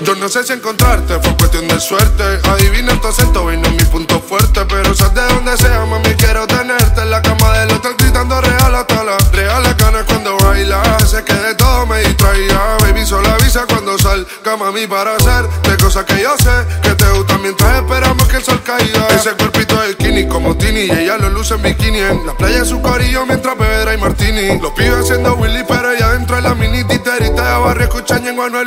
Yo no sé si encontrarte fue cuestión de suerte. Adivina tu acento, baby, no es mi punto fuerte. Pero sabes de donde sea, mami, quiero tenerte en la cama del hotel gritando real hasta las reales ganas cuando baila. Sé que de todo me distraía. Baby, solo avisa cuando salga, mami, para hacerte cosas que yo sé que te gustan mientras esperamos que el sol caiga. Ese cuerpito de skinny como Tini y ella lo luce en bikini. En la playa en su corillo mientras bebe y martini. Los pibes haciendo Willy, pero ella dentro de la mini titerita de barrio escuchan en Manuel.